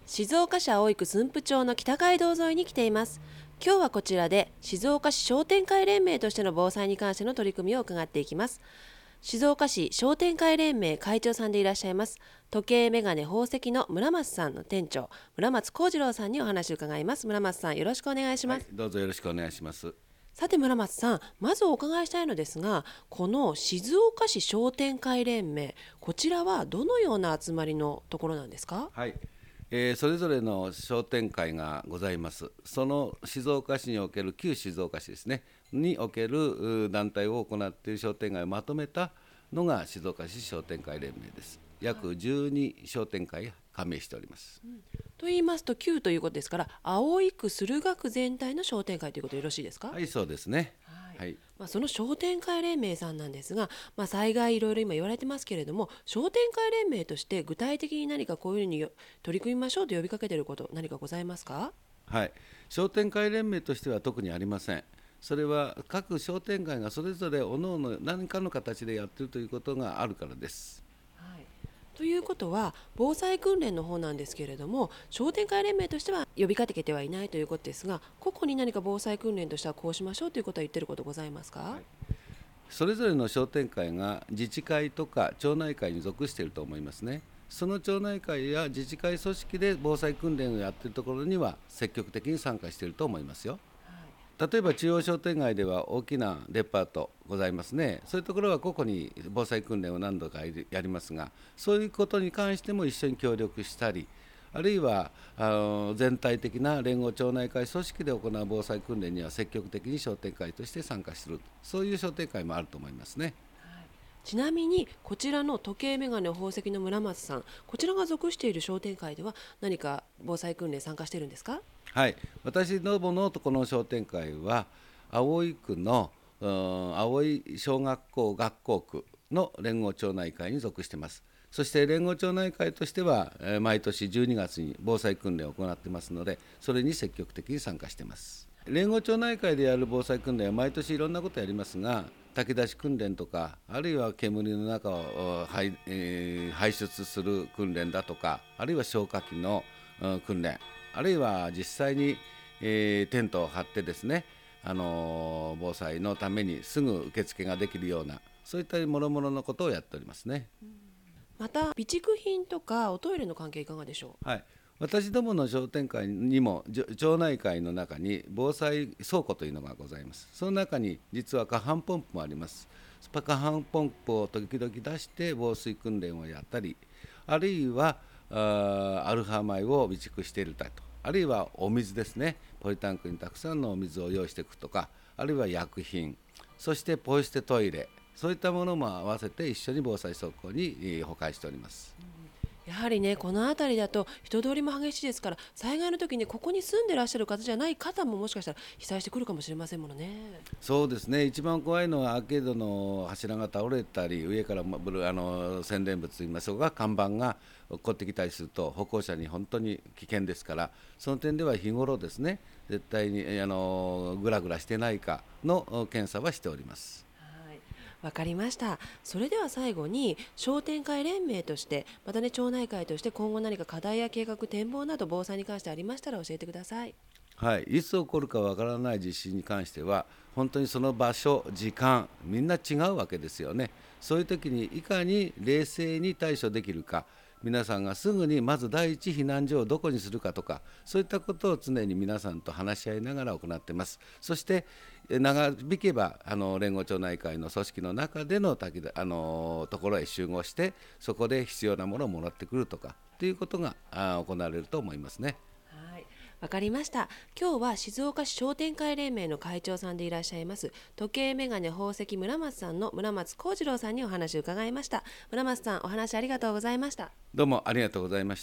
静岡市葵区駿府町の北街道沿いに来ています。今日はこちらで静岡市商店会連盟としての防災に関しての取り組みを伺っていきます。静岡市商店会連盟会長さんでいらっしゃいます時計メガネ宝石の村松さんの店長、村松幸次郎さんにお話を伺います。村松さん、よろしくお願いします。 どうぞよろしくお願いします。 さて村松さん、まずお伺いしたいのですが、この静岡市商店会連盟、こちらはどのような集まりのところなんですか？ はい、それぞれの商店会がございます。その静岡市における旧静岡市ですねにおける団体を行っている商店街をまとめたのが静岡市商店会連盟です。約12商店会加盟しております。 と言いますと、旧ということですから、葵区駿河区全体の商店会ということでよろしいですか？ はい、そうですね。はい、 その商店会連盟さんなんですが、災害いろいろ今言われてますけれども、商店会連盟として具体的に何かこういうふうに取り組みましょうと呼びかけていること何かございますか？ はい、商店会連盟としては特にありません。それは各商店会がそれぞれ各々何かの形でやっているということがあるからです。 ということは、防災訓練の方なんですけれども、商店会連盟としては呼びかけてはいないということですが、個々に何か防災訓練としてはこうしましょうということは言っていることございますか？ はい、それぞれの商店会が自治会とか町内会に属していると思いますね。その町内会や自治会組織で防災訓練をやっているところには積極的に参加していると思いますよ。例えば中央商店街では大きなデパートございますね。そういうところは個々に防災訓練を何度かやりますが、そういうことに関しても一緒に協力したり、あるいは全体的な連合町内会組織で行う防災訓練には積極的に商店会として参加する、そういう商店会もあると思いますね。 ちなみにこちらの時計メガネ宝石の村松さん、こちらが属している商店会では何か防災訓練参加しているんですか？ はい、私どものこの商店会は葵区の葵小学校学校区の連合町内会に属しています。そして連合町内会としては毎年12月に防災訓練を行っていますので、それに積極的に参加しています。連合町内会でやる防災訓練は毎年いろんなことをやりますが、炊き出し訓練とか、あるいは煙の中を排出する訓練だとか、あるいは消火器の訓練、あるいは実際に、テントを張ってですね、防災のためにすぐ受付ができるような、そういった諸々のことをやっておりますね。 また備蓄品とかおトイレの関係いかがでしょう？ はい、私どもの商店会にも町内会の中に防災倉庫というのがございます。その中に実は過半ポンプもあります。過半ポンプを時々出して防水訓練をやったり、あるいはアルファ米を備蓄していると、あるいはお水ですね、ポリタンクにたくさんのお水を用意していくとか、あるいは薬品、そしてポイ捨てトイレ、そういったものも合わせて一緒に防災倉庫に保管しております。 やはりね、この辺りだと人通りも激しいですから、災害の時にここに住んでらっしゃる方じゃない方ももしかしたら被災してくるかもしれませんものね。 そうですね、一番怖いのはアーケードの柱が倒れたり、上から宣伝物といいましょうか、看板が落っこってきたりすると歩行者に本当に危険ですから、その点では日頃ですね、絶対にグラグラしてないかの検査はしております。 わかりました。それでは最後に商店会連盟として、またね町内会として今後何か課題や計画、展望など防災に関してありましたら教えてください。 はい、いつ起こるかわからない地震に関しては本当にその場所、時間みんな違うわけですよね。そういう時にいかに冷静に対処できるか、皆さんがすぐにまず第一避難所をどこにするかとか、そういったことを常に皆さんと話し合いながら行っています。そして長引けば連合町内会の組織の中でのところへ集合して、そこで必要なものをもらってくるとかということが行われると思いますね。 わかりました。今日は静岡市商店会連盟の会長さんでいらっしゃいます時計メガネ宝石村松さんの村松幸次郎さんにお話を伺いました。村松さん、お話ありがとうございました。 どうもありがとうございました。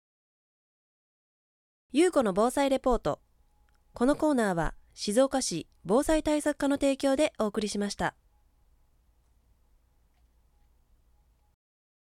ゆうこの防災レポート。このコーナーは静岡市防災対策課の提供でお送りしました。